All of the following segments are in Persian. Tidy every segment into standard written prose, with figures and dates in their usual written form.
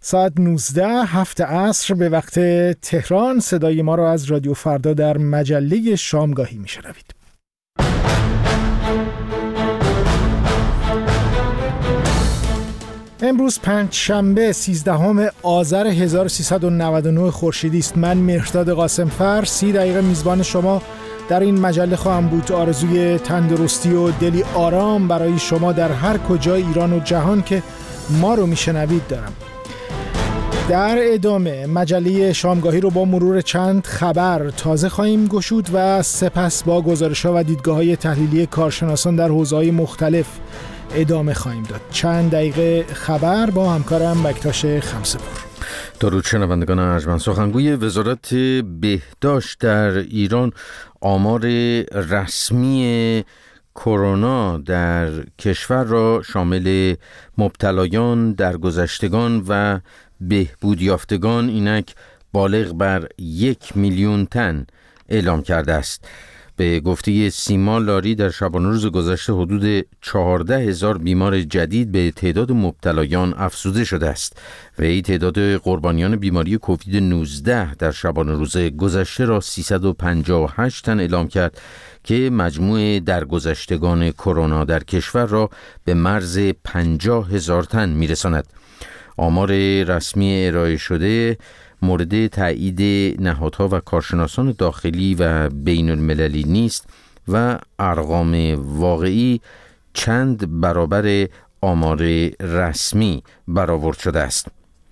ساعت 19 هفت عصر به وقت تهران صدای ما را از رادیو فردا در مجله شامگاهی میشنوید. امروز پنجشنبه 13 آذر 1399 خورشیدی است. من مهرداد قاسمفر 30 دقیقه میزبان شما در این مجله خواهم بود. آرزوی تندرستی و دلی آرام برای شما در هر کجای ایران و جهان که ما رو میشنوید دارم. در ادامه مجله شامگاهی رو با مرور چند خبر تازه خواهیم گشود و سپس با گزارش‌ها و دیدگاه‌های تحلیلی کارشناسان در حوزه‌های مختلف ادامه خواهیم داد. چند دقیقه خبر با همکارم بکتاش خمسه‌پور. درود شنوندگان ارجمند. سخنگوی وزارت بهداشت در ایران آمار رسمی کرونا در کشور را شامل مبتلایان، درگذشتگان و بهبود یافتگان اینک بالغ بر 1,000,000 تن اعلام کرده است. به گفته سیما لاری در شبانه روز گذشته حدود 14,000 بیمار جدید به تعداد مبتلایان افزوده شده است و این تعداد قربانیان بیماری کووید 19 در شبانه روز گذشته را 358 تن اعلام کرد که مجموع درگذشتگان کرونا در کشور را به مرز 50,000 تن میرساند. آمار رسمی ارائه شده مورد تایید نهادها و کارشناسان داخلی و بین المللی نیست و ارقام واقعی چند برابر آمار رسمی برآورد شده است.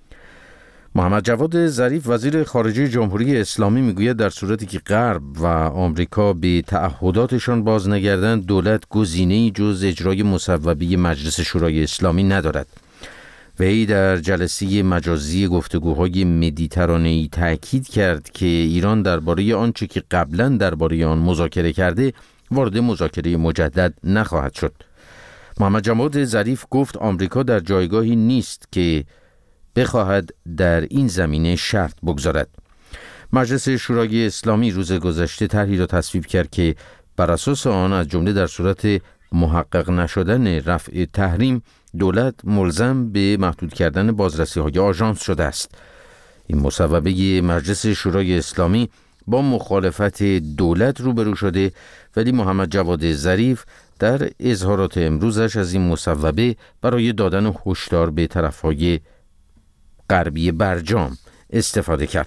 محمد جواد ظریف وزیر خارجه جمهوری اسلامی میگوید در صورتی که غرب و آمریکا به تعهداتشان باز نگردند دولت گزینه‌ای جز اجرای مصوبه مجلس شورای اسلامی ندارد. وی در جلسه مجازی گفتگوهای مدیترانه‌ای تأکید کرد که ایران درباره آنچه که قبلا درباره آن مذاکره کرده وارد مذاکره مجدد نخواهد شد. محمد جواد ظریف گفت آمریکا در جایگاهی نیست که بخواهد در این زمینه شرط بگذارد. مجلس شورای اسلامی روز گذشته طرحی را تصویب کرد که بر اساس آن از جمله در صورت محقق نشدن رفع تحریم دولت ملزم به محدود کردن بازرسی‌های آژانس شده است. این مصوبه مجلس شورای اسلامی با مخالفت دولت روبرو شده ولی محمد جواد ظریف در اظهارات امروزش از این مصوبه برای دادن هشدار به طرف‌های غربی برجام استفاده کرد.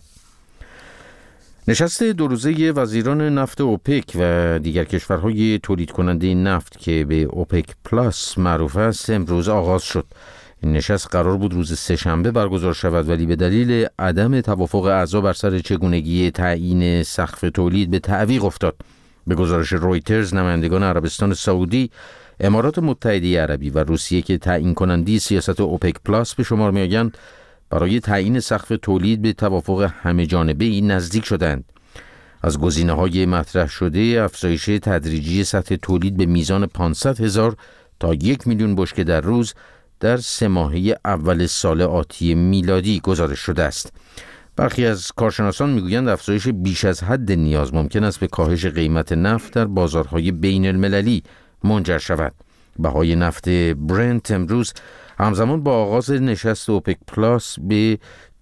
نشست دو روزه وزیران نفت اوپک و دیگر کشورهای تولید کننده نفت که به اوپک پلاس معروف است امروز آغاز شد. این نشست قرار بود روز سه‌شنبه برگزار شود ولی به دلیل عدم توافق اعضا بر سر چگونگی تعیین سقف تولید به تعویق افتاد. به گزارش رویترز نمایندگان عربستان سعودی، امارات متحده عربی و روسیه که تعیین کننده سیاست اوپک پلاس به شمار می‌آیند برای تعیین سقف تولید به توافق همه جانبه‌ای نزدیک شدند. از گزینه‌های مطرح شده افزایش تدریجی سطح تولید به میزان 500,000 تا 1,000,000 بشکه در روز در 3 ماهه اول سال آتی میلادی گزارش شده است. برخی از کارشناسان میگویند افزایش بیش از حد نیاز ممکن است به کاهش قیمت نفت در بازارهای بین المللی منجر شود. بهای نفت برنت امروز همزمان با آغاز نشست اوپک پلاس به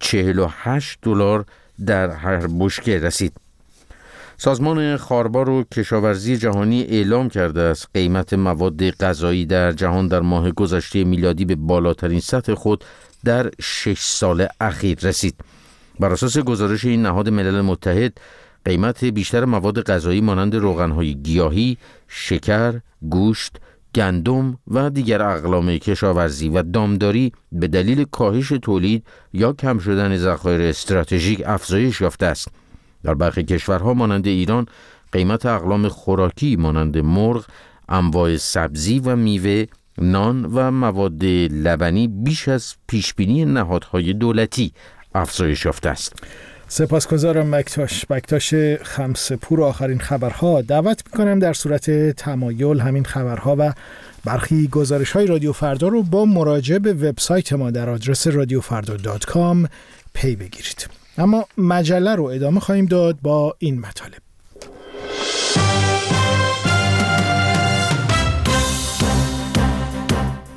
$48 در هر بشکه رسید. سازمان خاربار و کشاورزی جهانی اعلام کرده است قیمت مواد غذایی در جهان در ماه گذشته میلادی به بالاترین سطح خود در 6 سال اخیر رسید. بر اساس گزارش این نهاد ملل متحد قیمت بیشتر مواد غذایی مانند روغن‌های گیاهی، شکر، گوشت، گندم و دیگر اقلام کشاورزی و دامداری به دلیل کاهش تولید یا کم شدن ذخایر استراتژیک افزایش یافته است. در برخی کشورها مانند ایران قیمت اقلام خوراکی مانند مرغ، انواع سبزی و میوه، نان و مواد لبنی بیش از پیشبینی نهادهای دولتی افزایش یافته است. سپاسگزارم بکتاش خمسه‌پور. آخرین خبرها دعوت میکنم در صورت تمایل همین خبرها و برخی گزارش‌های رادیو فردا رو با مراجعه به وبسایت ما در آدرس radiofarda.com پی بگیرید. اما مجله رو ادامه خواهیم داد با این مطالب.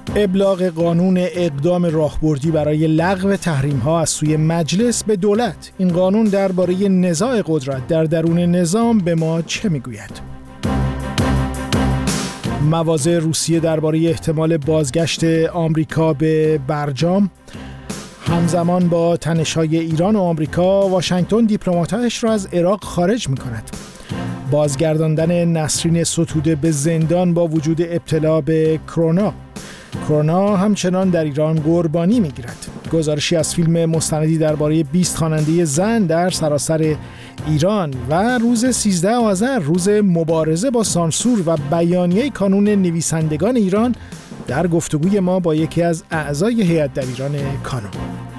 ابلاغ قانون اقدام راهبردی برای لغو تحریم‌ها از سوی مجلس به دولت. این قانون درباره نزاع قدرت در درون نظام به ما چه میگوید؟ مواضع روسیه درباره احتمال بازگشت آمریکا به برجام. همزمان با تنش‌های ایران و آمریکا، واشنگتن دیپلمات‌هایش را از عراق خارج می‌کند. بازگرداندن نسرین ستوده به زندان با وجود ابتلا به کرونا همچنان در ایران قربانی می‌گیرد. گزارشی از فیلم مستندی درباره 20 خواننده زن در سراسر ایران و روز 13 آذر، روز مبارزه با سانسور و بیانیه کانون نویسندگان ایران، در گفتگوی ما با یکی از اعضای هیئت در ایران کانون.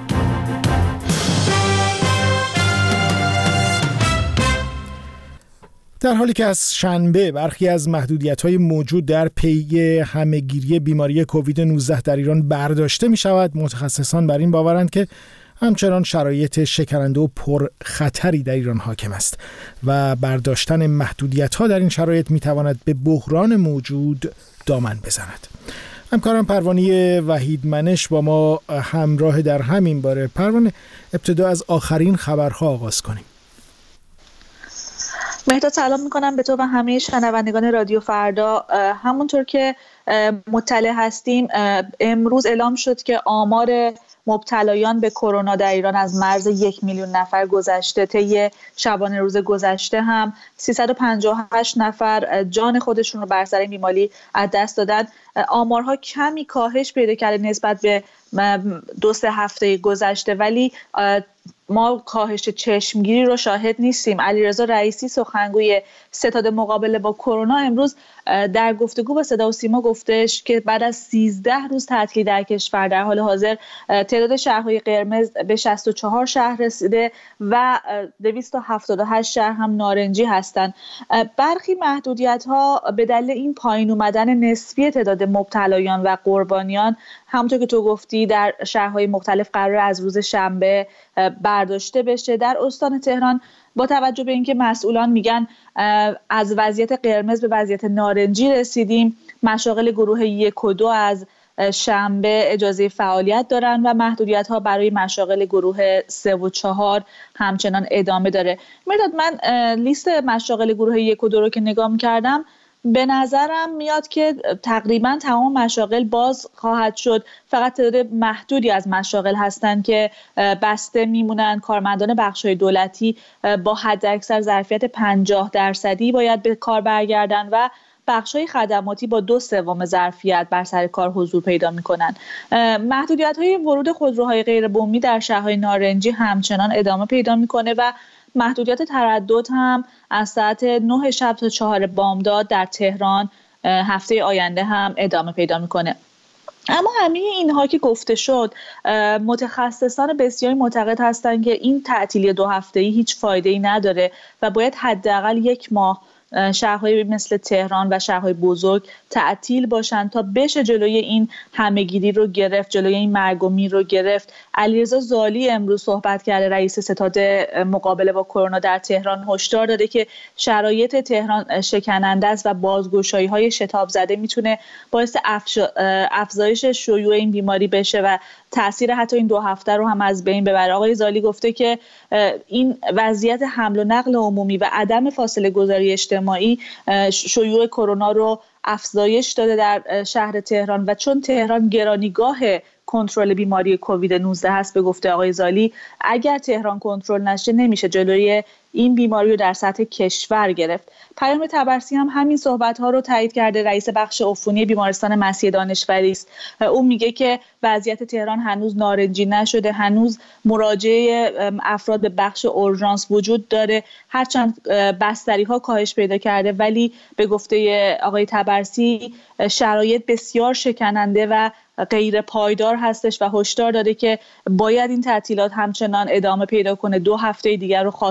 در حالی که از شنبه برخی از محدودیت‌های موجود در پی همه‌گیری بیماری کووید 19 در ایران برداشته می‌شود، متخصصان بر این باورند که همچنان شرایط شکننده و پرخطری در ایران حاکم است و برداشتن محدودیت‌ها در این شرایط می‌تواند به بحران موجود دامن بزند. همکارم پروانه وحیدمنش با ما همراه در همین باره. پروانه، ابتدا از آخرین خبرها آغاز کنیم. مهداد، سلام میکنم به تو و همه شنوندگان رادیو فردا. همونطور که مطلع هستیم، امروز اعلام شد که آمار مبتلایان به کرونا در ایران از مرز 1 میلیون نفر گذشته. طی شبانه روز گذشته هم 358 نفر جان خودشون رو بر سر این بیماری از دست دادن. آمارها کمی کاهش پیدا کرده نسبت به 2-3 هفته گذشته، ولی ما کاهش چشمگیری رو شاهد نیستیم. علیرضا رئیسی، سخنگوی ستاد مقابله با کرونا، امروز در گفتگو با صدا و سیما گفتش که بعد از 13 روز تعطیلی در کشور، در حال حاضر تعداد شهرهای قرمز به 64 شهر رسیده و 278 شهر هم نارنجی هستند. برخی محدودیت‌ها به دلیل این پایین اومدن نسبی تعداد مبتلایان و قربانیان، همونطور که تو گفتی، در شهرهای مختلف قرار از روز شنبه برداشته بشه. در استان تهران با توجه به اینکه مسئولان میگن از وضعیت قرمز به وضعیت نارنجی رسیدیم، مشاغل گروه 1 و 2 از شنبه اجازه فعالیت دارن و محدودیت‌ها برای مشاغل گروه 3 و 4 همچنان ادامه داره. مرداد، من لیست مشاغل گروه 1 و 2 رو که نگاه می‌کردم، به نظرم میاد که تقریبا تمام مشاغل باز خواهد شد. فقط تعداد محدودی از مشاغل هستند که بسته میمونن. کارمندان بخش‌های دولتی با حداکثر ظرفیت 50% باید به کار برگردن و بخش‌های خدماتی با 2/3 ظرفیت بر سر کار حضور پیدا می‌کنند. محدودیت‌های ورود خودروهای غیر بومی در شهرهای نارنجی همچنان ادامه پیدا می‌کنه و محدودیت تردد هم از ساعت 9 شب تا 4 بامداد در تهران هفته آینده هم ادامه پیدا میکنه. اما همه اینها که گفته شد، متخصصان بسیاری معتقد هستند که این تعطیلی 2 هفته‌ای هیچ فایده‌ای نداره و باید حداقل 1 ماه شهرهای مثل تهران و شهرهای بزرگ تعطیل باشن تا بشه جلوی این همه‌گیری رو گرفت، جلوی این مرگ و میر رو گرفت. علیرضا زالی امروز صحبت کرده، رئیس ستاد مقابله با کرونا در تهران، هشدار داده که شرایط تهران شکننده است و بازگشایی‌های شتاب زده میتونه باعث افزایش شیوع این بیماری بشه و تاثیر حتی این 2 هفته رو هم از بین ببره. آقای زالی گفته که این وضعیت حمل و نقل عمومی و عدم فاصله گذاری اجتماعی شیوع کرونا رو افزایش داده در شهر تهران و چون تهران گرانیگاه کنترل بیماری کووید 19 هست، به گفته آقای زالی، اگر تهران کنترل نشه نمیشه جلوی این بیماری رو در سطح کشور گرفت. پیام طبرسی هم همین صحبت‌ها رو تایید کرده. رئیس بخش عفونی بیمارستان مسیح دانشوری است. اون میگه که وضعیت تهران هنوز نارنجی نشده، هنوز مراجعه افراد به بخش اورژانس وجود داره، هرچند بستری‌ها کاهش پیدا کرده، ولی به گفته آقای طبرسی شرایط بسیار شکننده و غیر پایدار هستش و هشدار داده که باید این تعطیلات همچنان ادامه پیدا کنه. 2 هفته دیگر رو خواستار شده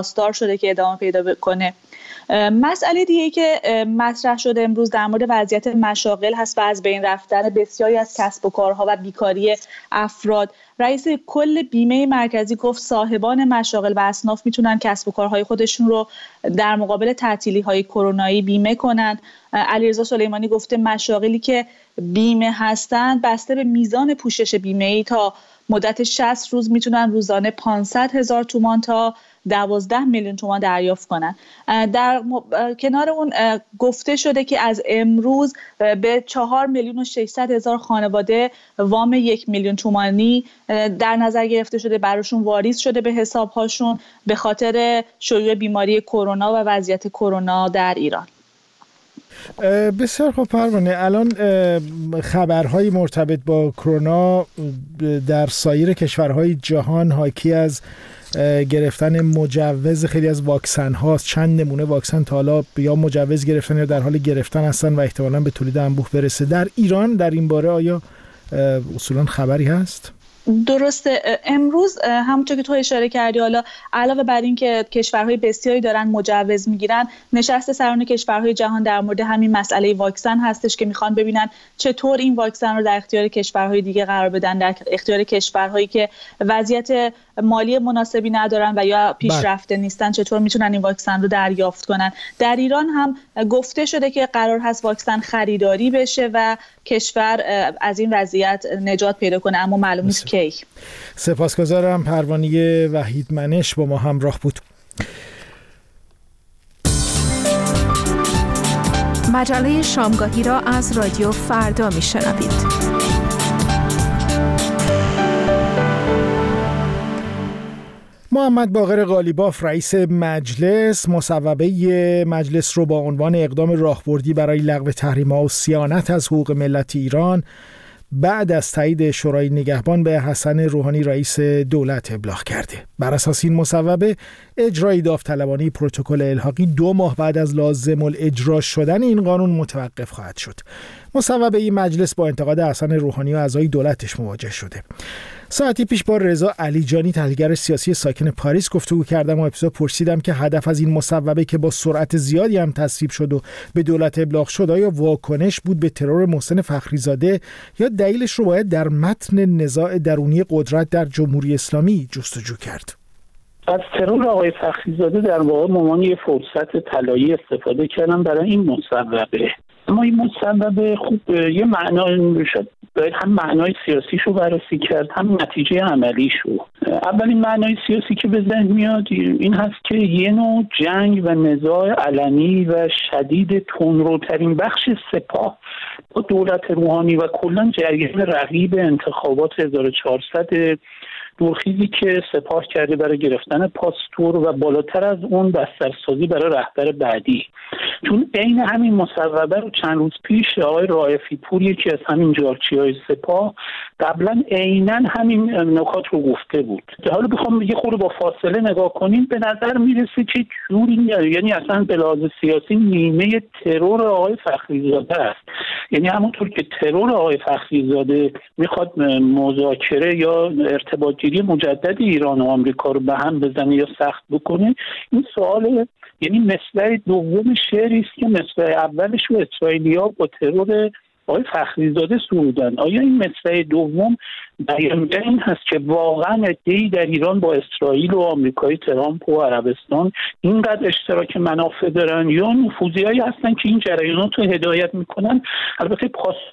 شده که ادامه پیدا کنه. مسئله دیگه که مطرح شده امروز در مورد وضعیت مشاغل هست و از بین رفتن بسیاری از کسب و کارها و بیکاری افراد. رئیس کل بیمه مرکزی گفت صاحبان مشاغل و اصناف میتونن کسب و کارهای خودشون رو در مقابل تعطیلی‌های کرونایی بیمه کنن. علیرضا سلیمانی گفته مشاغلی که بیمه هستند بسته به میزان پوشش بیمه‌ای تا مدت 60 روز میتونن روزانه 500,000 تومان تا 12 میلیون تومان دریافت کنن. در کنار اون گفته شده که از امروز به 4,600,000 خانواده وام 1 میلیون تومانی در نظر گرفته شده، براشون واریز شده به حسابهاشون به خاطر شیوع بیماری کرونا و وضعیت کرونا در ایران. بسیار خوب پروانه، الان خبرهای مرتبط با کرونا در سایر کشورهای جهان حاکی از گرفتن مجوز خیلی از واکسن هاست. چند نمونه واکسن تا حالا یا مجوز گرفتن یا در حال گرفتن هستن و احتمالاً به تولید انبوه برسه. در ایران در این باره آیا اصولاً خبری هست؟ درسته. امروز همونطور که تو اشاره کردی، حالا علاوه بر این که کشورهای بسیاری دارن مجوز میگیرن، نشست سران کشورهای جهان در مورد همین مسئله واکسن هستش که میخوان ببینن چطور این واکسن رو در اختیار کشورهای دیگه قرار بدن، در اختیار کشورهایی که وضعیت مالی مناسبی ندارن و یا پیشرفته نیستن چطور میتونن این واکسن رو دریافت کنن. در ایران هم گفته شده که قرار هست واکسن خریداری بشه و کشور از این وضعیت نجات پیدا کنه، اما معلوم نیست کی. سپاسگزارم. پروانه وحیدمنش با ما همراه بود. مجله شامگاهی را از رادیو فردا میشنوید. محمد باقر قالیباف رئیس مجلس مصوبه مجلس رو با عنوان اقدام راهبردی برای لغو تحریم‌ها و صیانت از حقوق ملت ایران بعد از تایید شورای نگهبان به حسن روحانی رئیس دولت ابلاغ کرده. بر اساس این مصوبه اجرای داوطلبانه پروتکل الحاقی 2 ماه بعد از لازم الاجرا شدن این قانون متوقف خواهد شد. مصوبه این مجلس با انتقاد حسن روحانی و اعضای دولتش مواجه شده. ساعتی پیش با رضا علیجانی تحلیلگر سیاسی ساکن پاریس گفتگو کردم و ابتدا پرسیدم که هدف از این مصوبه که با سرعت زیادی هم تصویب شد و به دولت ابلاغ شد آیا واکنش بود به ترور محسن فخریزاده یا دلیلش رو باید در متن نزاع درونی قدرت در جمهوری اسلامی جستجو کرد؟ از ترور آقای فخریزاده در واقع مامان یه فرصت طلایی استفاده کردم برای این مصوبه. اما این مصوبه خوب یه معنای شد، باید هم معنای سیاسیش رو بررسی کرد هم نتیجه عملیش رو. اولین معنای سیاسی که به ذهن میاد این هست که یه نوع جنگ و نزاع علنی و شدید تندروترین بخش سپاه با دولت روحانی و کلا جریان رقیب انتخابات 1400 دورخیزی که سپاه کرده برای گرفتن پاستور و بالاتر از اون بسترسازی برای رهبر بعدی. چون عین همین مصوبه رو چند روز پیش آقای رائفی پور یکی از همین جارچی‌های سپاه قبلا عیناً همین نکات رو گفته بود. حالا بخوام یه خورده با فاصله نگاه کنیم به نظر میرسه که جوری، یعنی اصلا به لحاظ سیاسی نیمه ترور آقای فخریزاده است. یعنی همونطور که ترور آقای فخریزاده میخواد مذاکره یا ارتباطگیری مجدد ایران و آمریکا رو به هم بزنه یا سخت بکنه، این سوال یعنی مصرع دوم شعری است که مصرع اولش رو اسرائیلی‌ها با ترور آقای فخریزاده سرودن. آیا این مصرع دوم بیانگر این هست که واقعا عده‌ای در ایران با اسرائیل و آمریکای ترامپ و عربستان اینقدر اشتراک منافع دارن یا نفوذی‌هایی هستن که این جریانات رو هدایت میکنن؟ البته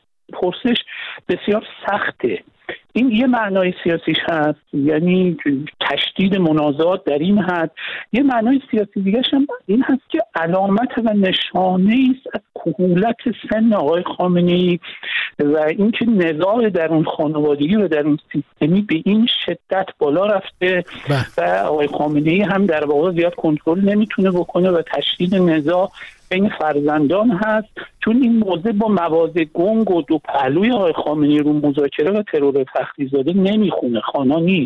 پرسش بسیار سخته. این یه معنای سیاسیش هست، یعنی تشدید منازعات در این حد. یه معنای سیاسی دیگه هم این هست که علامت و نشانه است از کهولت سن آقای خامنه‌ای و اینکه نزاع در اون خانوادگی و در اون سیستمی به این شدت بالا رفته و آقای خامنه‌ای هم در واقع زیاد کنترل نمیتونه بکنه و تشدید نزاع بین فرزندان هست. چون این موضوع با مواضع گنگ و دو پهلوی آقای خامنه‌ای رو مذاکره و ترور فخریزاده نمیخونه، خوانا نیست.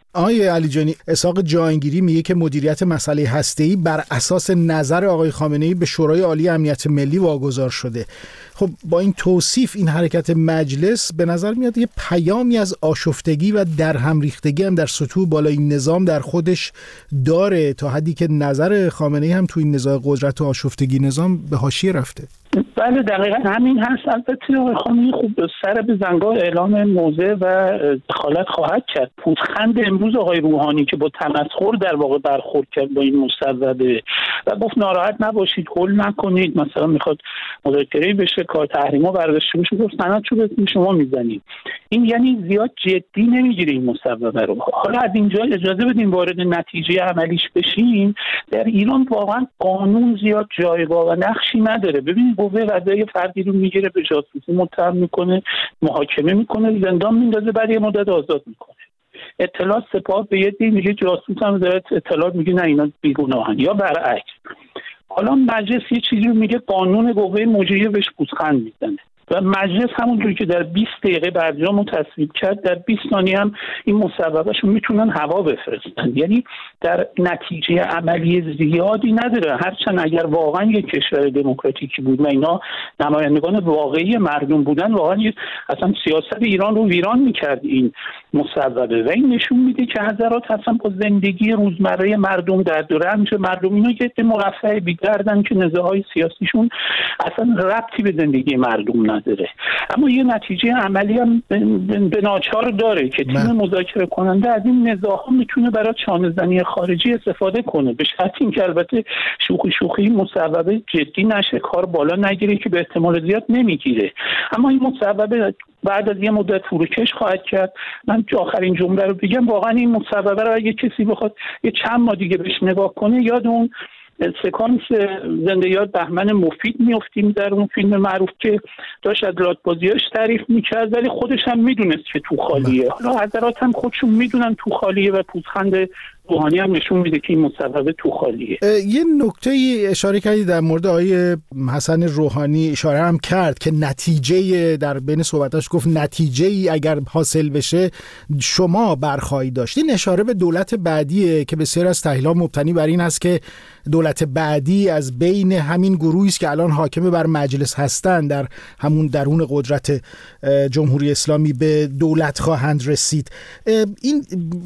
آقای علی جانی، اسحاق جهانگیری میگه که مدیریت مسئله هسته‌ای بر اساس نظر آقای خامنه‌ای به شورای عالی امنیت ملی واگذار شده. خب با این توصیف این حرکت مجلس به نظر میاد یه پیامی از آشفتگی و درهم ریختگی هم در سطوح بالای نظام در خودش داره، تا حدی که نظر خامنه‌ای هم تو این نزاع قدرت و آشفتگی نظام به حاشیه رفته. بله دقیقا همین هست. البته آقای خامنه‌ای خوب سر به زنگاه اعلام موضع و دخالت خواهد کرد. پوزخند امروز آقای روحانی که با تمسخر در واقع برخورد کرد با این مصوبه و گفت ناراحت نباشید، هول نکنید، مثلا میخواد مذاکره بشه، کار تحریما برداشته بشه، گفت سندشو به شما میزنید. این یعنی زیاد جدی نمیگیره این مصوبه رو. حالا از اینجا اجازه بدیم وارد نتیجه عملیش بشیم. در ایران واقعا قانون زیاد جایگاه و نقشی نداره. ببینید قوه قضاییه فردی رو میگیره، به جاسوسی متهم میکنه، محاکمه میکنه، زندان میندازه، بعد یه مدت آزاد میکنه. اطلاعات سپاه به یه دی میگه جاسوس هم داره اطلاعات، میگه نه اینا بیگناهن، یا برعکس. حالا مجلس یه چیزی رو میگه، قانون قوه مجریه بهش پوزخند میزنه و مجلس همونجوری که در 20 دقیقه برجام رو تصویب کرد، در 20 ثانیه هم این مصوبه‌شو میتونن هوا بفرستن. یعنی در نتیجه عملی زیادی نداره، هرچند اگر واقعا یک کشور دموکراتیکی بود و اینا نمایندگان واقعی مردم بودن، واقعا اصلا سیاست ایران رو ویران میکرد این مصوبه. و این نشون میده که حضرات اصلا با زندگی روزمره مردم، درد و رنج مردم، اینا که مرفه بی‌دردن که نزاعهای سیاسیشون اصلا ربطی به زندگی مردم نداره. اما یه نتیجه عملی هم به ناچار داره که تیم مذاکره کننده از این نزاعها میتونه برای چانه‌زنی خارجی استفاده کنه، به شرط اینکه البته شوخی مصوبه جدی نشه، کار بالا نگیره که به احتمال زیاد نمیگیره. اما این مصوبه بعد از یه مدت فروکش خواهد کرد. من آخرین جمله رو بگم، واقعا این مصوبه رو اگه کسی بخواد یه چند ماه دیگه بهش نگاه کنه، یاد اون سکانس زنده یاد بهمن مفید میافتیم در اون فیلم معروف که داشت از لاتبازیاش تعریف میکرد، ولی خودش هم میدونست که تو خالیه. حالا حضرات هم خودشون میدونن تو خالیه و پوزخند روحانی هم نشون میده که این مصوبه تو خالیه. یه نکته اشاره کردی در مورد آقای حسن روحانی، اشاره هم کرد که نتیجه، در بین صحبتاش گفت نتیجه ای اگر حاصل بشه شما برخواهید داشت. این اشاره به دولت بعدیه که بسیار از تحلیل‌ها مبتنی بر این است که دولت بعدی از بین همین گروهی است که الان حاکم بر مجلس هستند در همون درون قدرت جمهوری اسلامی به دولت خواهند رسید. این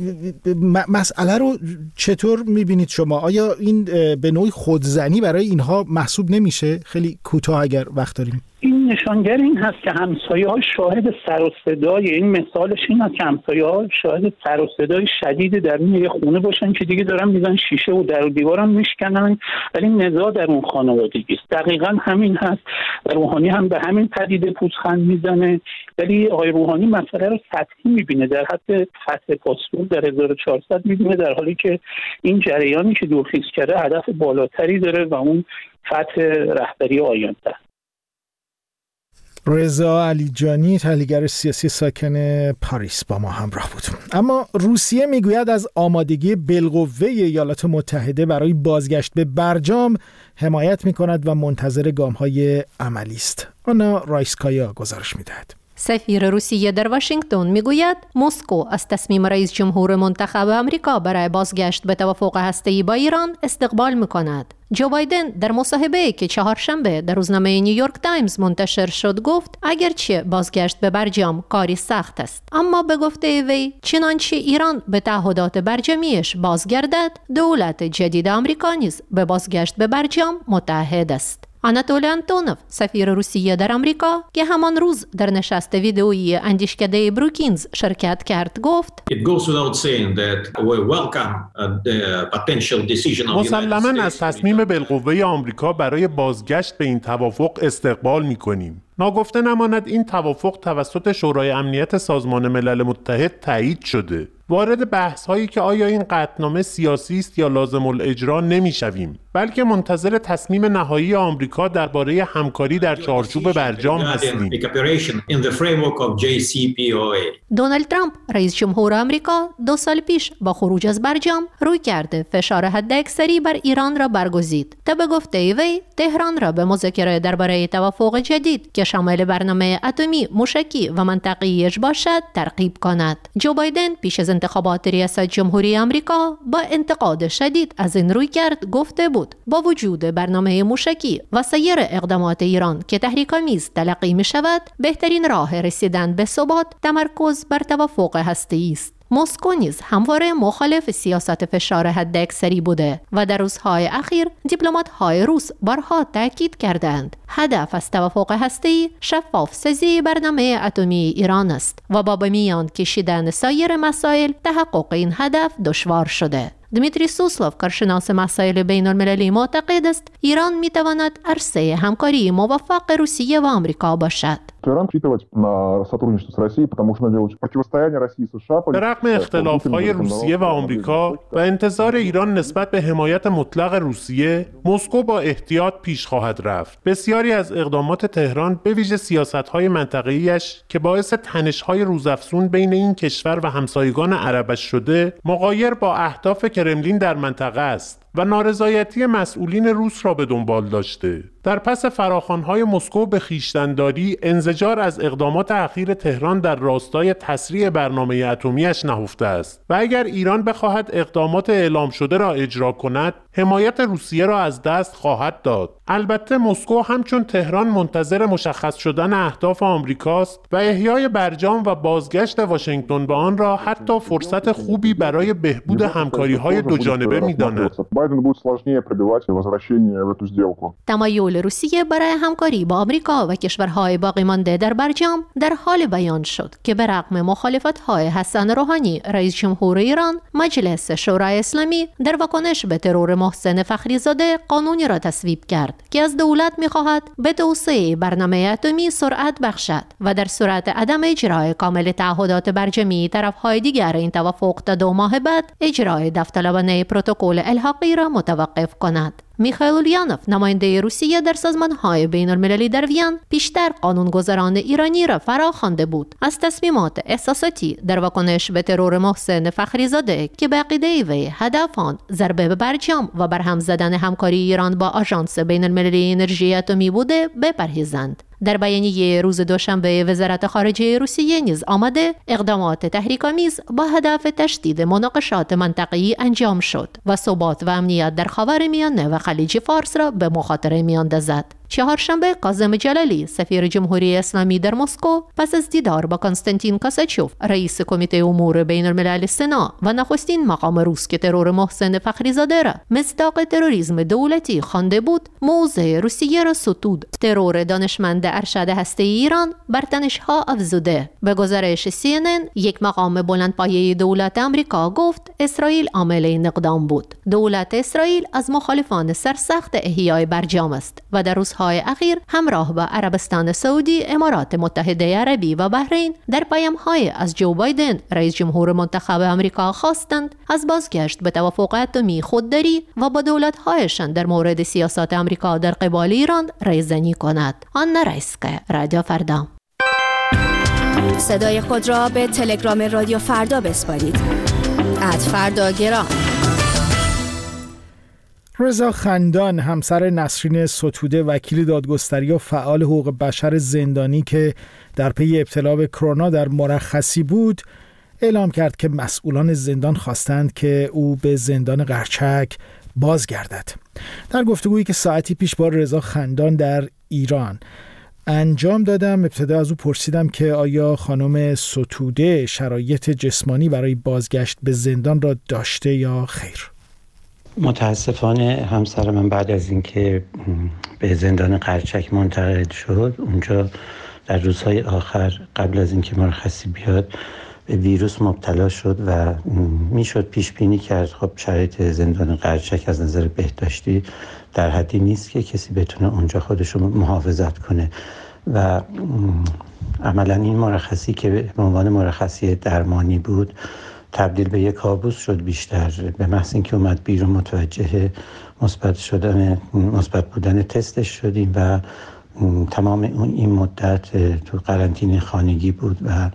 مسئله رو چطور میبینید شما؟ آیا این به نوعی خودزنی برای اینها محسوب نمیشه؟ خیلی کوتاه اگر وقت داریم. این نشانگر این هست که همسایه‌ها شاهد سر و صدای، این مثالش این هست که همسایه‌ها شاهد سر و صدای شدید درون یه خونه باشن که دیگه دارن میزنن شیشه و در و دیوارم میشکنن، ولی نزاع در اون خانوادگی است. دقیقاً همین هست. روحانی هم به همین پدیده پوزخند میزنه، ولی آقای روحانی مسئله رو سطحی میبینه، در حد فتح پاسپورت در 1400 میبینه، در حالی که این جریانی که دورخیز کرده هدف بالاتری داره و اون فتح رهبری آینده. رضا علیجانی، تحلیلگر سیاسی ساکن پاریس، با ما همراه بود. اما روسیه میگوید از آمادگی بالقوه ایالات متحده برای بازگشت به برجام حمایت میکند و منتظر گام‌های عملی است. آنا رایسکایا گزارش میدهد. سفیر روسیه در واشنگتن میگوید مسکو از تصمیم رئیس جمهور منتخب آمریکا برای بازگشت به توافق هسته‌ای با ایران استقبال میکند. جو بایدن در مصاحبه‌ای که چهارشنبه در روزنامه نیویورک تایمز منتشر شد گفت اگرچه بازگشت به برجام کاری سخت است، اما به گفته وی چنانچه ایران به تعهدات برجامیش بازگردد، دولت جدید آمریکا نیز به بازگشت به برجام متعهد است. آناتولی آنتونوف، سفیر روسیه در آمریکا که همان روز در نشست ویدئویی اندیشکده بروکینز شرکت کرد گفت مسلماً از تصمیم بالقوه آمریکا برای بازگشت به این توافق استقبال می‌کنیم. ناگفته نماند این توافق توسط شورای امنیت سازمان ملل متحد تایید شده. وارد بحث هایی که آیا این قطعنامه سیاسی است یا لازم الاجرا نمیشویم، بلکه منتظر تصمیم نهایی آمریکا درباره همکاری در چارچوب برجام هستیم. دونالد ترامپ، رئیس جمهور آمریکا، 2 سال پیش با خروج از برجام روی کرده فشار حداکثری بر ایران را برگزید تا به گفته وی تهران را به مذاکره درباره توافق جدید که که شامل برنامه اتمی، موشکی و منطقه‌ایش باشد ترغیب کند. جو بایدن پیش از انتخابات ریاست جمهوری آمریکا با انتقاد شدید از این رویکرد گفته بود با وجود برنامه موشکی و سایر اقدامات ایران که تحریک‌آمیز تلقی می شود، بهترین راه رسیدن به ثبات تمرکز بر توافق هسته‌ای است. مسکو نیز همواره مخالف سیاست فشار حداکثری بوده و در روزهای اخیر دیپلمات‌های روس بارها تاکید کردند هدف از توافق هسته‌ای شفاف سازی برنامه اتمی ایران است و با به میان کشیدن سایر مسائل تحقق این هدف دشوار شده. دمیتری سوسلوف، کارشناس مسائل بین المللی، معتقد است ایران میتواند عرصه همکاری موفق روسیه و آمریکا باشد. به رغم اختلاف‌های روسیه و آمریکا و انتظار ایران نسبت به حمایت مطلق روسیه، مسکو با احتیاط پیش خواهد رفت. بسیاری از اقدامات تهران به ویژه سیاست‌های منطقه‌ایش که باعث تنش‌های روزافزون بین این کشور و همسایگان عربش شده، مغایر با اهداف کرملین در منطقه است و نارضایتی مسئولین روس را به دنبال داشته. در پس فراخوان‌های مسکو به خویشتن‌داری، انزجار از اقدامات اخیر تهران در راستای تسریع برنامه اتمی‌اش نهفته است و اگر ایران بخواهد اقدامات اعلام شده را اجرا کند، حمایت روسیه را از دست خواهد داد. البته مسکو همچون تهران منتظر مشخص شدن اهداف آمریکاست و احیای برجام و بازگشت واشنگتن به آن را حتی فرصت خوبی برای بهبود همکاری‌های دوجانبه می‌داند. تمایل روسیه برای همکاری با آمریکا و کشورهای باقی مانده در برجام در حال بیان شد که به رغم مخالفت‌های حسن روحانی رئیس جمهور ایران، مجلس شورای اسلامی در واکنش به ترور محسن فخریزاده قانونی را تصویب کرد که از دولت می‌خواهد به توسعه برنامه اتمی سرعت بخشد و در صورت عدم اجرای کامل تعهدات برجامی طرف‌های دیگر این توافق تا 2 ماه بعد اجرای داوطلبانه پروتکل الحاقی را متوقف کند. میخائیل اولیانوف، نماینده روسیه در سازمان‌های بین‌المللی در وین، پیشتر قانونگذاران ایرانی را فراخوانده بود از تصمیمات احساساتی در واکنش به ترور محسن فخریزاده که به عقیده وی هدف آن ضربه به برجام و برهم زدن همکاری ایران با آژانس بین‌المللی انرژی اتمی بوده بپرهیزند. در بیانیه روز دوشنبه وزارت خارجه روسیه نیز آمده اقدامات تحریک‌آمیز با هدف تشدید مناقشات منطقه‌ای انجام شد و ثبات و امنیت در خاورمیانه و خلیج فارس را به مخاطره میاندازد. چهارشنبه کاظم جلالی، سفیر جمهوری اسلامی در مسکو، پس از دیدار با کنستانتین کاساچوف، رئیس کمیته امور بین الملل سنا و نخستین مقام روس که ترور محسن فخریزاده را مصداق تروریسم دولتی خوانده بود، موضع روسیه را ستود. ترور دانشمند ارشد هسته‌ای ایران بر تنش‌ها افزوده. به گزارش CNN، یک مقام بلندپایه دولت آمریکا گفت اسرائیل عامل این اقدام بود. دولت اسرائیل از مخالفان سرسخت احیای برجام است و در روزهای اخیر همراه با عربستان سعودی، امارات متحده عربی و بحرین در پیام‌های از جو بایدن، رئیس جمهور منتخب آمریکا، خواستند از بازگشت به توافق اتمی خودداری و با دولت‌هایشان در مورد سیاست آمریکا در قبال ایران ریزنی کند. آن رایسکه، رادیو فردا. صدای خود را به تلگرام رادیو فردا بسپارید. @فرداگرام. رضا خندان، همسر نسرین ستوده، وکیل دادگستری و فعال حقوق بشر زندانی که در پی ابتلا به کرونا در مرخصی بود، اعلام کرد که مسئولان زندان خواستند که او به زندان قرچک بازگردد. در گفتگویی که ساعتی پیش با رضا خندان در ایران انجام دادم، ابتدا از او پرسیدم که آیا خانم ستوده شرایط جسمانی برای بازگشت به زندان را داشته یا خیر؟ متاسفانه همسر من بعد از اینکه به زندان قرچک منتقل شد، اونجا در روزهای آخر قبل از اینکه مرخصی بیاد به ویروس مبتلا شد و میشد پیش بینی کرد خب شرایط زندان قرچک از نظر بهداشتی در حدی نیست که کسی بتونه اونجا خودش رو محافظت کنه و عملا این مرخصی که به عنوان مرخصی درمانی بود تبدیل به یک کابوس شد. بیشتر به محض اینکه اومد بیرون متوجه مثبت بودن تستش شدیم و تمام این مدت تو قرنطینه خانگی بود و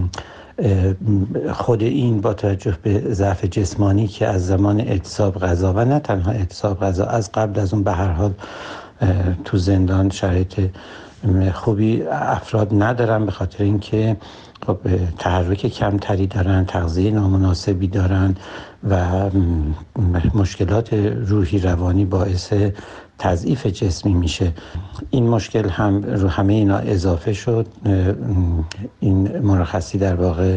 خود این با توجه به ضعف جسمانی که از زمان اعتصاب غذا و نه تنها اعتصاب غذا، از قبل از اون به هر حال تو زندان شرایط خوبی افراد ندارن، به خاطر اینکه خب تحرک کمتری دارن، تغذیه نامناسبی دارن و مشکلات روحی روانی باعث تضعیف جسمی میشه. این مشکل هم رو همه اینا اضافه شد. این مرخصی در واقع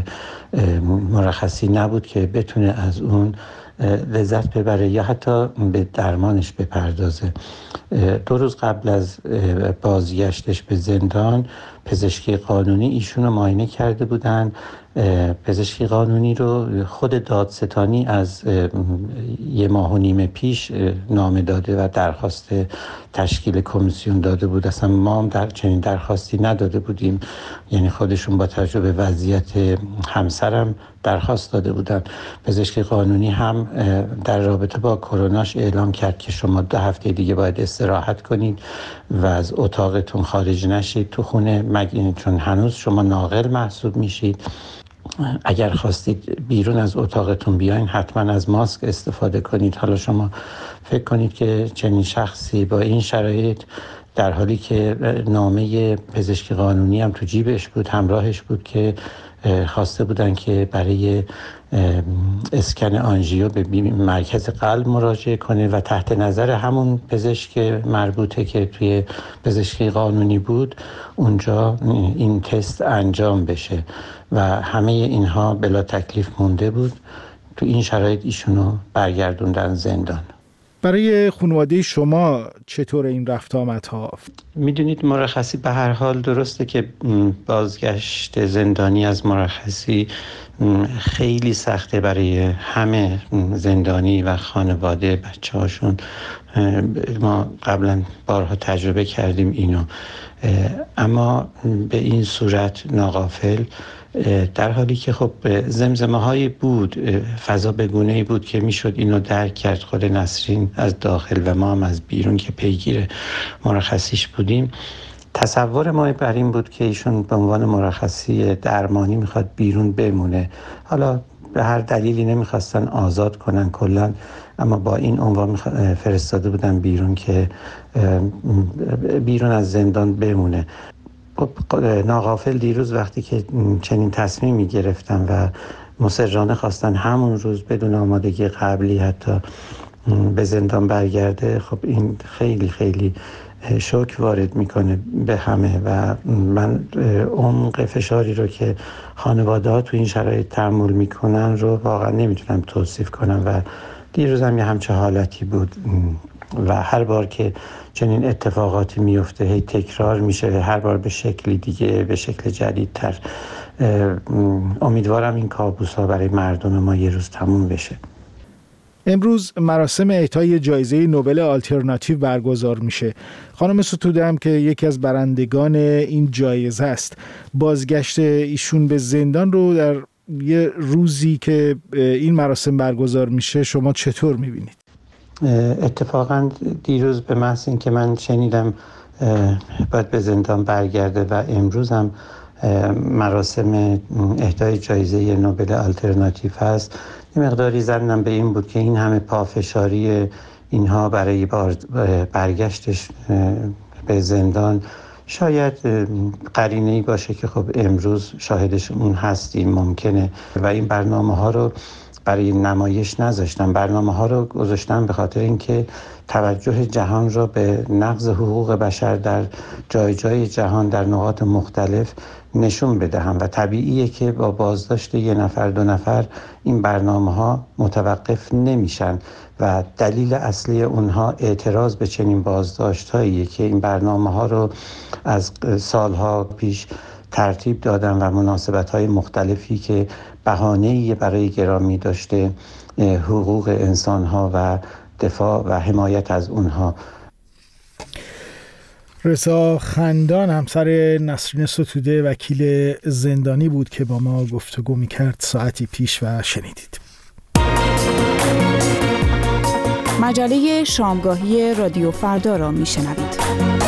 مرخصی نبود که بتونه از اون لذت ببره یا حتی به درمانش بپردازه. 2 روز قبل از بازگشتش به زندان پزشکی قانونی ایشونو معاینه کرده بودن. پزشکی قانونی رو خود دادستانی از 1.5 ماه پیش نامه داده و درخواست تشکیل کمیسیون داده بود. اصلا ما هم در چنین درخواستی نداده بودیم، یعنی خودشون با توجه به وضعیت همسرم درخواست داده بودن. پزشکی قانونی هم در رابطه با کروناش اعلام کرد که شما 2 هفته دیگه باید استراحت کنید و از اتاقتون خارج نشید تو خونه، چون هنوز شما ناقل محسوب میشید. اگر خواستید بیرون از اتاقتون بیاین حتما از ماسک استفاده کنید. حالا شما فکر کنید که چنین شخصی با این شرایط، در حالی که نامه پزشکی قانونی هم تو جیبش بود، همراهش بود، که خواسته بودن که برای اسکن آنژیو به مرکز قلب مراجعه کنه و تحت نظر همون پزشک مربوطه که توی پزشکی قانونی بود اونجا این تست انجام بشه و همه اینها بلا تکلیف مونده بود. تو این شرایط ایشونو برگردوندن زندان. برای خانواده شما چطور این رفت آمدها؟ میدونید مرخصی به هر حال درسته که بازگشت زندانی از مرخصی خیلی سخته برای همه زندانی و خانواده بچه هاشون. ما قبلا بارها تجربه کردیم اینو، اما به این صورت ناغافل، در حالی که خب زمزمه هایی بود، فضا به گونه‌ای بود که میشد اینو درک کرد. خود نسرین از داخل و ما هم از بیرون که پیگیر مرخصیش بودیم، تصور ما بر این بود که ایشون به عنوان مرخصی درمانی میخواد بیرون بمونه. حالا به هر دلیلی نمیخواستن آزاد کنن کلا، اما با این عنوان فرستاده بودن بیرون که بیرون از زندان بمونه. ناغافل دیروز وقتی که چنین تصمیمی گرفتن و مصرانه خواستن همون روز بدون آمادگی قبلی حتی به زندان برگرده، خب این خیلی خیلی شوک وارد میکنه به همه و من عمق فشاری رو که خانواده ها تو این شرایط تحمل میکنن رو واقعا نمیتونم توصیف کنم و دیروز هم یه همچه حالتی بود و هر بار که چنین اتفاقاتی میفته هی تکرار میشه، هر بار به شکلی دیگه، به شکل جدیدتر. امیدوارم این کابوس ها برای مردم ما یه روز تموم بشه. امروز مراسم اعطای جایزه نوبل آلترناتیو برگزار میشه. خانم ستوده هم که یکی از برندگان این جایزه است، بازگشت ایشون به زندان رو در یه روزی که این مراسم برگزار میشه شما چطور میبینید؟ اتفاقا دیروز به محض این که من شنیدم باید به زندان برگرده و امروز هم مراسم اهدای جایزه نوبل آلترناتیو هست، یه مقداری ظنم به این بود که این همه پافشاری اینها برای برگشتش به زندان شاید قرینه‌ای باشه که خب امروز شاهدش اون هستیم ممکنه و این برنامه ها رو برای نمایش نذاشتن. برنامه ها رو گذاشتن به خاطر اینکه توجه جهان را به نقض حقوق بشر در جای جای جهان در نقاط مختلف نشون بدهم و طبیعیه که با بازداشت 1 نفر 2 نفر این برنامه ها متوقف نمیشن و دلیل اصلی اونها اعتراض به چنین بازداشت هاییه که این برنامه ها رو از سالها پیش ترتیب دادن و مناسبت های مختلفی که بهانه‌ای برای گرامی داشته حقوق انسان ها و دفاع و حمایت از اونها. رضا خندان همسر نسرین ستوده وکیل زندانی بود که با ما گفتگو میکرد ساعتی پیش و شنیدید. مجله شامگاهی رادیو فردا را میشنوید.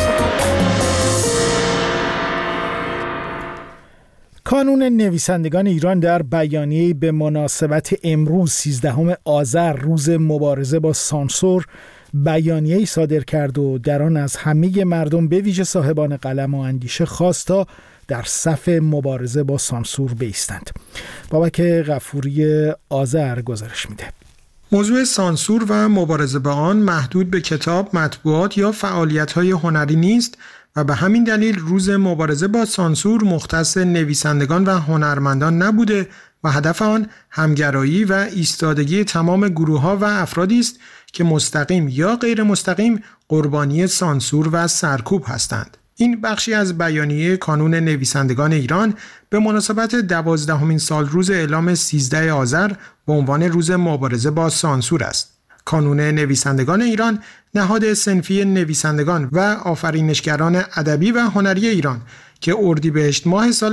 کانون نویسندگان ایران در بیانیه‌ای به مناسبت امروز 13 آذر روز مبارزه با سانسور بیانیه‌ای صادر کرد و در آن از همه مردم به ویژه صاحبان قلم و اندیشه خواست تا در صف مبارزه با سانسور بایستند. بابک غفوری آذر گزارش میده. موضوع سانسور و مبارزه با آن محدود به کتاب، مطبوعات یا فعالیت‌های هنری نیست و به همین دلیل روز مبارزه با سانسور مختص نویسندگان و هنرمندان نبوده و هدف آن همگرایی و ایستادگی تمام گروه‌ها و افرادی است که مستقیم یا غیر مستقیم قربانی سانسور و سرکوب هستند. این بخشی از بیانیه کانون نویسندگان ایران به مناسبت 12مین سالروز اعلام 13 آذر به عنوان روز مبارزه با سانسور است. کانون نویسندگان ایران نهاد صنفی نویسندگان و آفرینشگران ادبی و هنری ایران که اردیبهشت ماه سال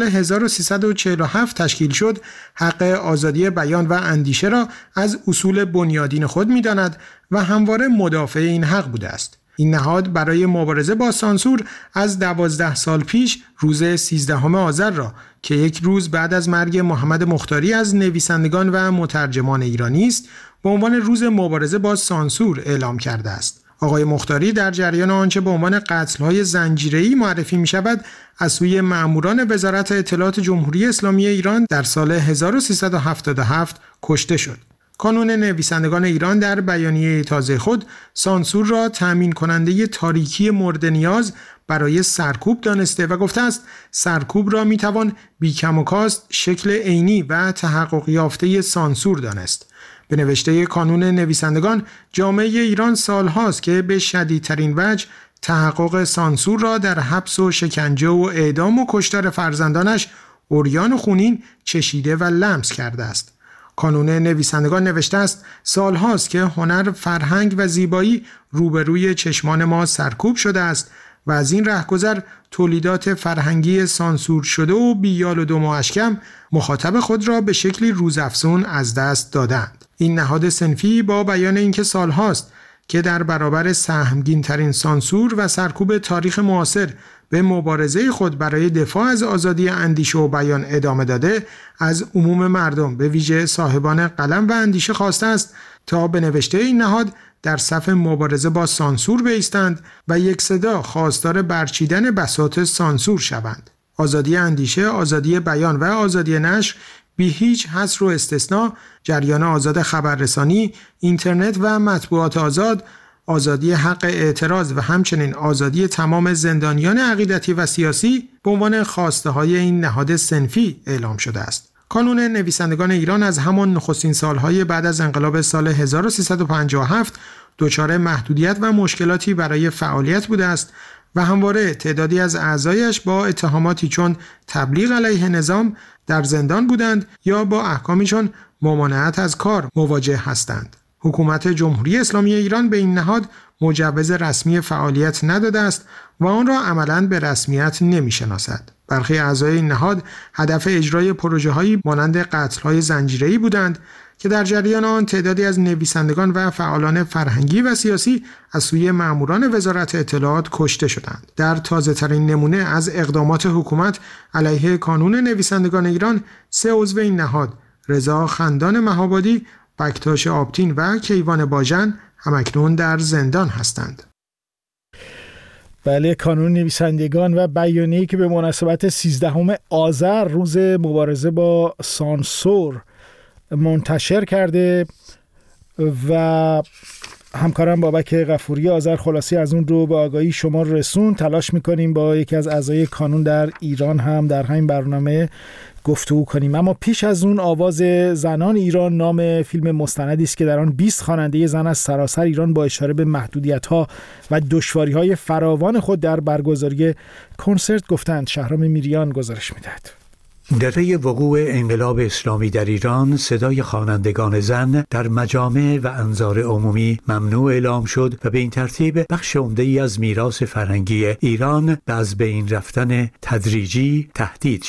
1347 تشکیل شد، حق آزادی بیان و اندیشه را از اصول بنیادین خود می‌داند و همواره مدافع این حق بوده است. این نهاد برای مبارزه با سانسور از 12 سال پیش روز 13 آذر را که یک روز بعد از مرگ محمد مختاری از نویسندگان و مترجمان ایرانی است، به عنوان روز مبارزه با سانسور اعلام کرده است. آقای مختاری در جریان آنچه به عنوان قتل‌های زنجیره‌ای معرفی می‌شود، از سوی مأموران وزارت اطلاعات جمهوری اسلامی ایران در سال 1377 کشته شد. کانون نویسندگان ایران در بیانیه تازه خود سانسور را تامین کننده تاریکی مورد نیاز برای سرکوب دانسته و گفته است سرکوب را میتوان بی کم و کاست شکل عینی و تحقق یافته سانسور دانست. به نوشته کانون نویسندگان، جامعه ایران سالهاست که به شدیدترین وجه تحقق سانسور را در حبس و شکنجه و اعدام و کشتار فرزندانش عریان و خونین چشیده و لمس کرده است. کانون نویسندگان نوشته است سالهاست که هنر، فرهنگ و زیبایی روبروی چشمان ما سرکوب شده است و از این رهگذر تولیدات فرهنگی سانسور شده و بیال و دم و اشکم مخاطب خود را به شکلی روزافزون از دست دادند. این نهاد صنفی با بیان اینکه سالهاست که در برابر سهمگین ترین سانسور و سرکوب تاریخ معاصر به مبارزه خود برای دفاع از آزادی اندیشه و بیان ادامه داده، از عموم مردم به ویژه صاحبان قلم و اندیشه خواسته است تا به نوشته این نهاد در صف مبارزه با سانسور بایستند و یک صدا خواستار برچیدن بساط سانسور شوند. آزادی اندیشه، آزادی بیان و آزادی نشر بی هیچ حصر و استثناء، جریان آزاد خبررسانی، اینترنت و مطبوعات آزاد، آزادی حق اعتراض و همچنین آزادی تمام زندانیان عقیدتی و سیاسی به عنوان خواسته‌های این نهاد صنفی اعلام شده است. کانون نویسندگان ایران از همان نخستین سالهای بعد از انقلاب سال 1357 دچار محدودیت و مشکلاتی برای فعالیت بوده است و همواره تعدادی از اعضایش با اتهاماتی چون تبلیغ علیه نظام در زندان بودند یا با احکامی چون ممانعت از کار مواجه هستند. حکومت جمهوری اسلامی ایران به این نهاد مجوز رسمی فعالیت نداده است و آن را عملاً به رسمیت نمی‌شناسد. برخی اعضای این نهاد هدف اجرای پروژه‌هایی مانند قتل‌های زنجیره‌ای بودند که در جریان آن تعدادی از نویسندگان و فعالان فرهنگی و سیاسی از سوی مأموران وزارت اطلاعات کشته شدند. در تازه‌ترین نمونه از اقدامات حکومت علیه کانون نویسندگان ایران، 3 عضو این نهاد، رضا خندان مهابادی، بکتاش آبتین و کیوان باژن، همکنون در زندان هستند. بله، کانون نویسندگان و بیانیه‌ای که به مناسبت 13 آذر روز مبارزه با سانسور منتشر کرده و همکارم بابک غفوری آذر خلاصی از اون رو به آگاهی شما رسون. تلاش میکنیم با یکی از اعضای کانون در ایران هم در همین برنامه گفتگو کنیم. اما پیش از اون آواز زنان ایران نام فیلم مستندی است که در آن 20 خواننده زن از سراسر ایران با اشاره به محدودیت‌ها و دشواری‌های فراوان خود در برگزاری کنسرت گفتند. شهرام میریان گزارش می‌دهد. در پی وقوع انقلاب اسلامی در ایران، صدای خوانندگان زن در مجامع و انظار عمومی ممنوع اعلام شد و به این ترتیب بخش عمده‌ای از میراث فرهنگی ایران به از بین رفتن تدریجی تهدید شد.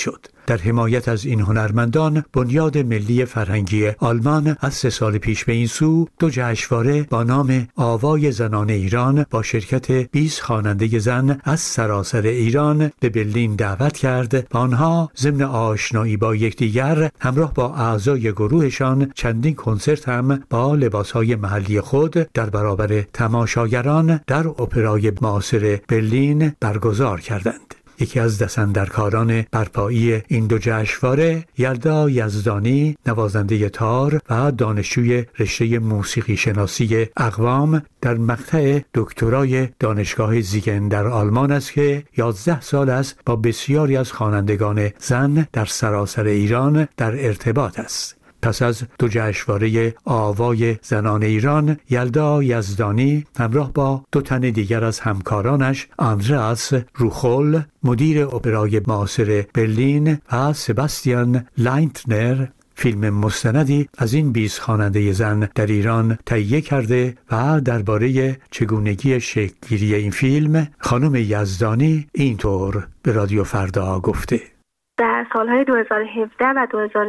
در حمایت از این هنرمندان بنیاد ملی فرهنگی آلمان از 3 سال پیش به این سو 2 جشنواره با نام آوای زنان ایران با شرکت 20 خواننده زن از سراسر ایران به برلین دعوت کرد و آنها ضمن آشنایی با یکدیگر همراه با اعضای گروهشان چندین کنسرت هم با لباسهای محلی خود در برابر تماشاگران در اپرای معاصر برلین برگزار کردند. یکی از دستاندرکاران برپایی این 2 جشنواره یلدا یزدانی، نوازنده تار و دانشجوی رشته موسیقی شناسی اقوام در مقطع دکترای دانشگاه زیگن در آلمان است که 11 سال است با بسیاری از خوانندگان زن در سراسر ایران در ارتباط است. پس از 2 جشنواره آوای زنان ایران، یلدا یزدانی همراه با 2 تن دیگر از همکارانش، آندراس روخول مدیر اپرای معاصر برلین و سباستیان لاینتنر، فیلم مستندی از این 20 خواننده زن در ایران تهیه کرده و درباره چگونگی شکل‌گیری این فیلم خانم یزدانی اینطور به رادیو فردا گفته: در سالهای 2017 و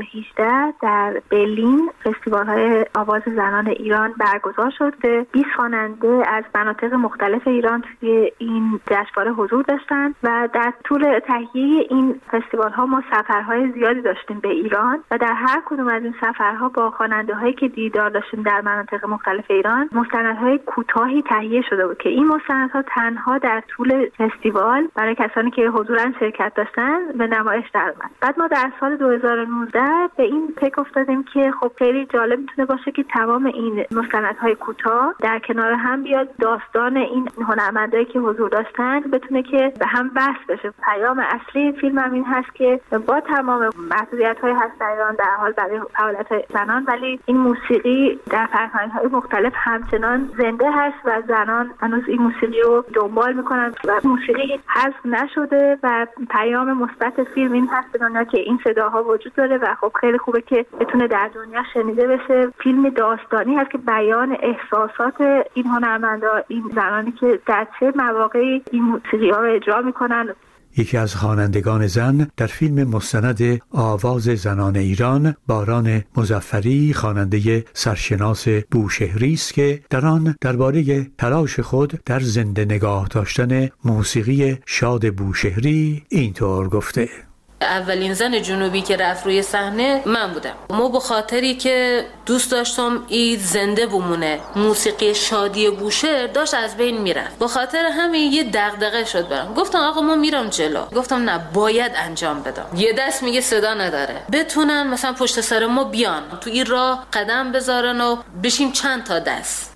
2018 در برلین فستیوال‌های آواز زنان ایران برگزار شد که 20 خواننده از مناطق مختلف ایران توی این جشنواره حضور داشتند و در طول تهیه این فستیوال‌ها ما سفرهای زیادی داشتیم به ایران و در هر کدوم از این سفرها با خواننده‌هایی که دیدار داشتیم در مناطق مختلف ایران مستندهای کوتاهی تهیه شده بود که این مستندها تنها در طول فستیوال برای کسانی که حضوراً شرکت داشتن به نمایش بعد ما در سال 2019 به این فکر افتادیم که خب خیلی جالب میتونه باشه که تمام این مستندهای کوتاه در کنار هم بیاد، داستان این هنرمندایی که حضور داشتن بتونه که به هم وصل بشه. پیام اصلی فیلم هم این هست که با تمام محدودیت‌های هست در ایران در حال برای فعالیت‌های زنان، ولی این موسیقی در فرهنگ‌های مختلف همچنان زنده هست و زنان هنوز این موسیقی رو دنبال میکنن و موسیقی حذف نشده و پیام مثبت فیلم این هست به دنیا که این صداها وجود داره و خب خیلی خوبه که بتونه در دنیا شنیده بشه. فیلم داستانی هست که بیان احساسات این هنرمندا، این زنانی که در چه مواقعی این موسیقی ها رو اجرا میکنن. یکی از خوانندگان زن در فیلم مستند آواز زنان ایران، باران مظفری، خواننده سرشناس بوشهری است که در آن درباره تلاش خود در زنده نگاه داشتن موسیقی شاد بوشهری اینطور گفته: اولین زن جنوبی که رفت روی صحنه من بودم. ما به خاطری که دوست داشتم این زنده بمونه، موسیقی شادی بوشهر داشت از بین میرفت، به خاطر همین یه دغدغه شد برام. گفتم آقا ما میرم جلو. گفتم نه، باید انجام بدم. یه دست میگه صدا نداره، بتونن مثلا پشت سر ما بیان تو این راه قدم بذارن و بشیم چند تا دست.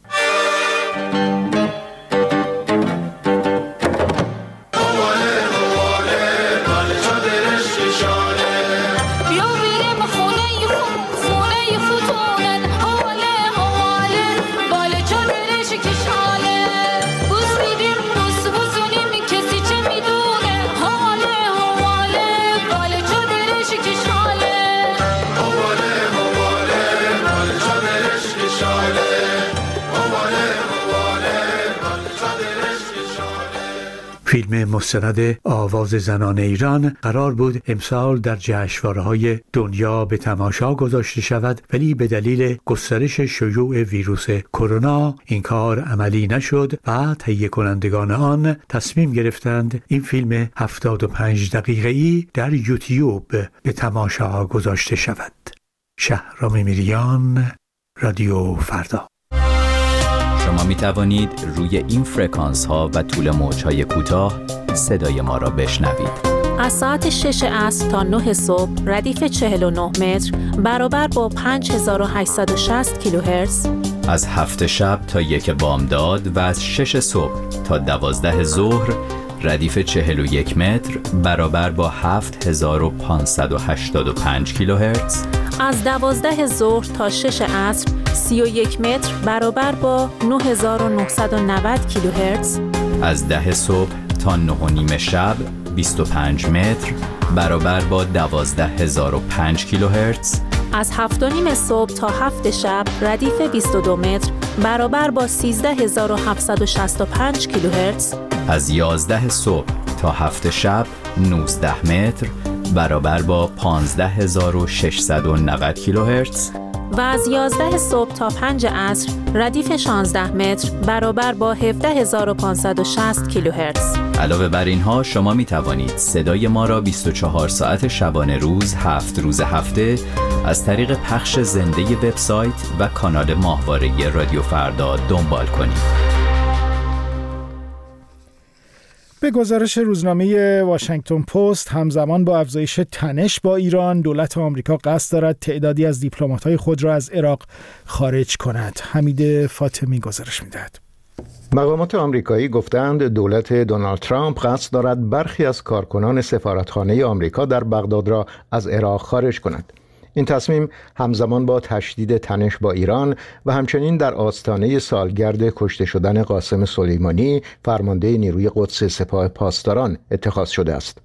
فیلم مستند آواز زنان ایران قرار بود امسال در جشنواره‌های دنیا به تماشا گذاشته شود، ولی به دلیل گسترش شیوع ویروس کرونا این کار عملی نشد و تهیه کنندگان آن تصمیم گرفتند این فیلم 75 دقیقه‌ای در یوتیوب به تماشا گذاشته شود. شهرام میریان، رادیو فردا. شما می توانید روی این فرکانس ها و طول موج های کوتاه صدای ما را بشنوید. از ساعت 6 عصر تا 9 صبح ردیف 49 متر برابر با 5860 کیلوهرتز. از 7 شب تا 1 بامداد و از 6 صبح تا 12 ظهر ردیف 41 متر برابر با 7585 کیلوهرتز. از 12 ظهر تا 6 عصر 31 متر برابر با 9990 کیلوهرتز. از 10 صبح تا 9:30 شب 25 متر برابر با 12005 کیلوهرتز. از 7:30 صبح تا 7 شب ردیف 22 متر برابر با 13765 کیلوهرتز. از 11 صبح تا 7 شب 19 متر برابر با 15690 کیلوهرتز و از 11 صبح تا 5 عصر ردیف 16 متر برابر با 17560 کیلوهرتز. علاوه بر اینها شما می توانید صدای ما را 24 ساعت شبانه روز 7 روز هفته از طریق پخش زنده وبسایت و کانال ماهواره رادیو فردا دنبال کنید. به گزارش روزنامه واشنگتن پست، همزمان با افزایش تنش با ایران، دولت آمریکا قصد دارد تعدادی از دیپلمات‌های خود را از عراق خارج کند. حمید فاطمی گزارش می‌دهد. مقامات آمریکایی گفتند دولت دونالد ترامپ قصد دارد برخی از کارکنان سفارتخانه آمریکا در بغداد را از عراق خارج کند. این تصمیم همزمان با تشدید تنش با ایران و همچنین در آستانه سالگرد کشته شدن قاسم سلیمانی، فرمانده نیروی قدس سپاه پاسداران، اتخاذ شده است.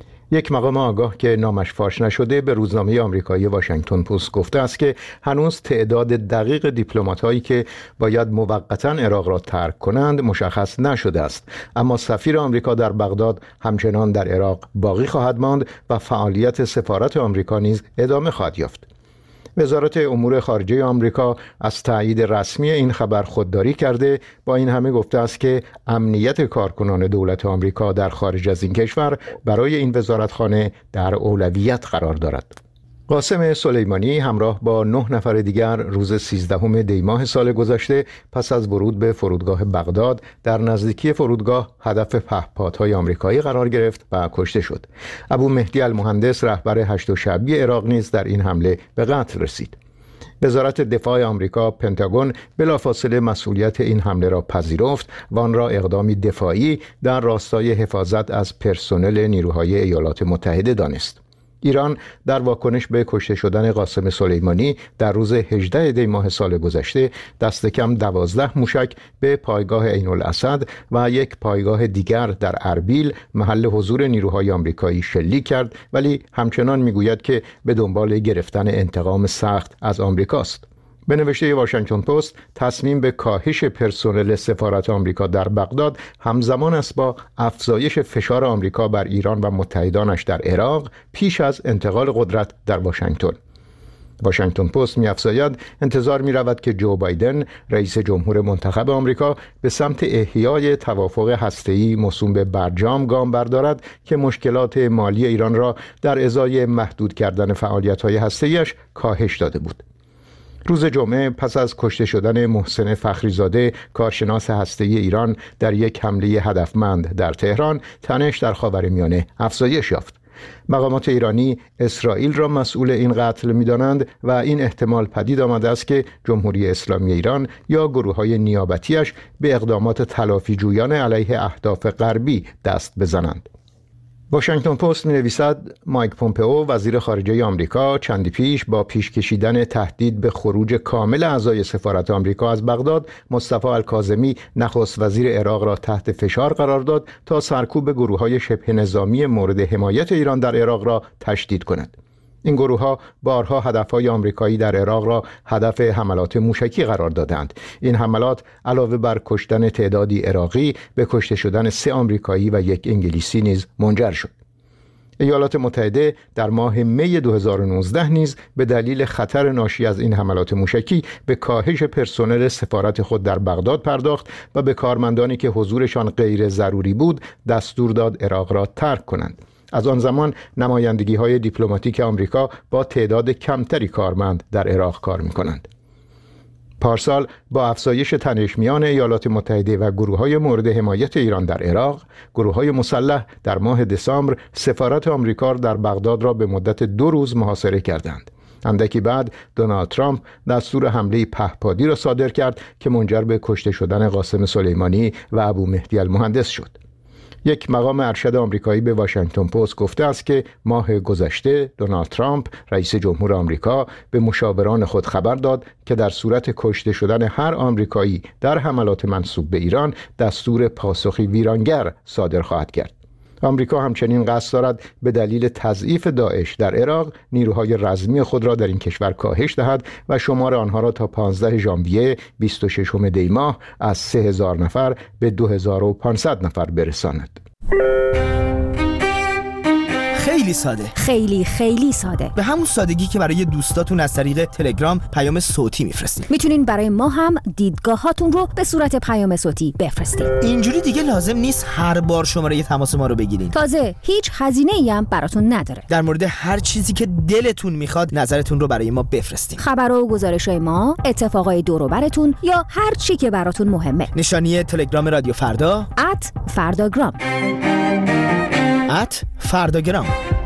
یک مقام آگاه که نامش فاش نشده به روزنامه آمریکایی واشنگتن پست گفته است که هنوز تعداد دقیق دیپلمات‌هایی که باید موقتاً عراق را ترک کنند مشخص نشده است، اما سفیر آمریکا در بغداد همچنان در عراق باقی خواهد ماند و فعالیت سفارت آمریکا نیز ادامه خواهد یافت. وزارت امور خارجه آمریکا از تایید رسمی این خبر خودداری کرده، با این همه گفته است که امنیت کارکنان دولت آمریکا در خارج از این کشور برای این وزارتخانه در اولویت قرار دارد. قاسم سلیمانی همراه با 9 نفر دیگر روز 13 دی ماه سال گذشته پس از ورود به فرودگاه بغداد در نزدیکی فرودگاه هدف پهپادهای آمریکایی قرار گرفت و کشته شد. ابو مهدی المهندس رهبر هشت شعبی عراق نیز در این حمله به قتل رسید. وزارت دفاع آمریکا پنتاگون بلافاصله مسئولیت این حمله را پذیرفت و آن را اقدامی دفاعی در راستای حفاظت از پرسنل نیروهای ایالات متحده دانست. ایران در واکنش به کشته شدن قاسم سلیمانی در روز 18 دی ماه سال گذشته دست کم 12 موشک به پایگاه عین الاسد و یک پایگاه دیگر در اربیل محل حضور نیروهای آمریکایی شلیک کرد، ولی همچنان میگوید که به دنبال گرفتن انتقام سخت از آمریکاست. به نوشته واشنگتن پست، تصمیم به کاهش پرسنل سفارت آمریکا در بغداد همزمان است با افزایش فشار آمریکا بر ایران و متحدانش در عراق پیش از انتقال قدرت در واشنگتن. واشنگتن پست می‌افزاید انتظار می‌رود که جو بایدن رئیس جمهور منتخب آمریکا به سمت احیای توافق هسته‌ای موسوم به برجام گام بردارد که مشکلات مالی ایران را در ازای محدود کردن فعالیت‌های هسته‌ایش کاهش داده بود. روز جمعه پس از کشته شدن محسن فخریزاده کارشناس هسته‌ای ایران در یک حمله هدفمند در تهران، تنش در خاورمیانه افزایش یافت. مقامات ایرانی اسرائیل را مسئول این قتل می‌دانند و این احتمال پدید آمده است که جمهوری اسلامی ایران یا گروه‌های نیابتی‌اش به اقدامات تلافی جویانه علیه اهداف غربی دست بزنند. واشنگتن پست می‌نویسد مایک پومپئو وزیر خارجه آمریکا چندی پیش با پیش کشیدن تهدید به خروج کامل اعضای سفارت آمریکا از بغداد، مصطفی الکاظمی نخست وزیر عراق را تحت فشار قرار داد تا سرکوب گروه‌های شبه نظامی مورد حمایت ایران در عراق را تشدید کند. این گروه‌ها بارها هدف‌های آمریکایی در عراق را هدف حملات موشکی قرار دادند. این حملات علاوه بر کشتن تعدادی عراقی به کشته شدن 3 آمریکایی و 1 انگلیسی نیز منجر شد. ایالات متحده در ماه می 2019 نیز به دلیل خطر ناشی از این حملات موشکی به کاهش پرسنل سفارت خود در بغداد پرداخت و به کارمندانی که حضورشان غیر ضروری بود دستور داد عراق را ترک کنند. از آن زمان نمایندگی‌های دیپلماتیک آمریکا با تعداد کمتری کارمند در عراق کار می‌کنند. پارسال با افزایش تنش میان ایالات متحده و گروه‌های مورد حمایت ایران در عراق، گروه‌های مسلح در ماه دسامبر سفارت آمریکا در بغداد را به مدت 2 روز محاصره کردند. اندکی بعد دونالد ترامپ دستور حمله پهپادی را صادر کرد که منجر به کشته شدن قاسم سلیمانی و ابو مهدی المهندس شد. یک مقام ارشد آمریکایی به واشنگتن پست گفته است که ماه گذشته دونالد ترامپ رئیس جمهور آمریکا به مشاوران خود خبر داد که در صورت کشته شدن هر آمریکایی در حملات منسوب به ایران دستور پاسخی ویرانگر صادر خواهد کرد. آمریکا همچنین قصد دارد به دلیل تضعیف داعش در عراق نیروهای رزمی خود را در این کشور کاهش دهد و شمار آنها را تا 15 ژانویه 26 دی ماه از 3000 نفر به 2500 نفر برساند. خیلی ساده. خیلی خیلی ساده. به همون سادگی که برای دوستاتون از طریق تلگرام پیام صوتی میفرستین. میتونین برای ما هم دیدگاهاتون رو به صورت پیام صوتی بفرستین. اینجوری دیگه لازم نیست هر بار شماره تماس ما رو بگیرین. تازه هیچ هزینه‌ای هم براتون نداره. در مورد هر چیزی که دلتون میخواد نظرتون رو برای ما بفرستین. خبر و گزارش‌های ما، اتفاقای دور و براتون یا هر چی که براتون مهمه. نشانی تلگرام رادیو فردا @فرداگرام. @فرداگرام.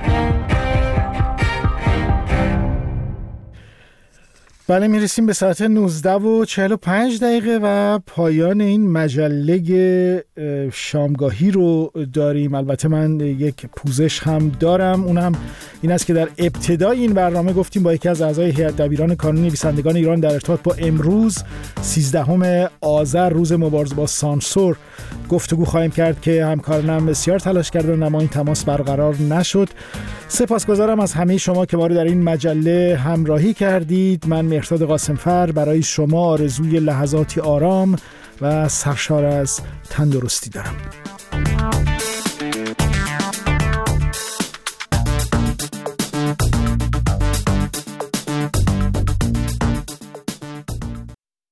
بله، میرسیم به ساعت 19:45 و پایان این مجله شامگاهی رو داریم. البته من یک پوزش هم دارم، اونم این است که در ابتدای این برنامه گفتیم با یکی از اعضای هیئت دبیران کانون نویسندگان ایران در ارتباط با امروز 13 آذر روز مبارزه با سانسور گفتگو خواهیم کرد که همکارانم بسیار تلاش کردند اما این تماس برقرار نشد. سپاسگزارم از همه شما که ما رو در این مجله همراهی کردید. من مهرداد قاسمفر برای شما آرزوی لحظاتی آرام و سرشار از تندرستی دارم.